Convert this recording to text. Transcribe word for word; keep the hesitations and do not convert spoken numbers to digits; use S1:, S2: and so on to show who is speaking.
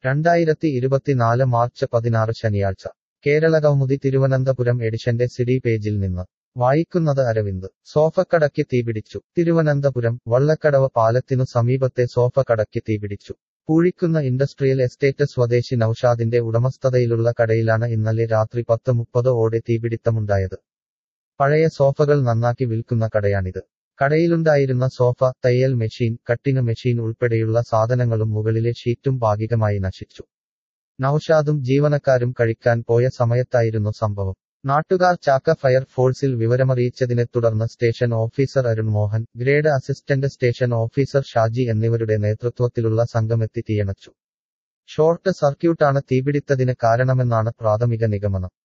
S1: രണ്ടായിരത്തി ഇരുപത്തിനാല് മാർച്ച് പതിനാറ് ശനിയാഴ്ച കേരളകൗമുദി തിരുവനന്തപുരം എഡിഷന്റെ സിഡി പേജിൽ നിന്ന് വായിക്കുന്നത് അരവിന്ദ്. സോഫക്കടയ്ക്ക് തീപിടിച്ചു. തിരുവനന്തപുരം വള്ളക്കടവ് പാലത്തിനു സമീപത്തെ സോഫക്കടയ്ക്ക് തീപിടിച്ചു. പൂഴിക്കുന്ന ഇൻഡസ്ട്രിയൽ എസ്റ്റേറ്റ് സ്വദേശി നൌഷാദിന്റെ ഉടമസ്ഥതയിലുള്ള കടയിലാണ് ഇന്നലെ രാത്രി പത്ത് മുപ്പത് ഓടെ തീപിടിത്തമുണ്ടായത്. പഴയ സോഫകൾ നന്നാക്കി വിൽക്കുന്ന കടയാണിത്. കടയിലുണ്ടായിരുന്ന സോഫ, തയ്യൽ മെഷീൻ, കട്ടിങ് മെഷീൻ ഉൾപ്പെടെയുള്ള സാധനങ്ങളും മുകളിലെ ഷീറ്റും ഭാഗികമായി നശിച്ചു. നൌഷാദും ജീവനക്കാരും കഴിക്കാൻ പോയ സമയത്തായിരുന്നു സംഭവം. നാട്ടുകാർ ചാക്ക ഫയർ ഫോഴ്സിൽ വിവരമറിയിച്ചതിനെ തുടർന്ന് station officer Arun Mohan, grade assistant station officer Shaji എന്നിവരുടെ നേതൃത്വത്തിലുള്ള സംഘമെത്തി തീയണച്ചു. ഷോർട്ട് സർക്യൂട്ടാണ് തീപിടിത്തതിന് കാരണമെന്നാണ് പ്രാഥമിക നിഗമനം.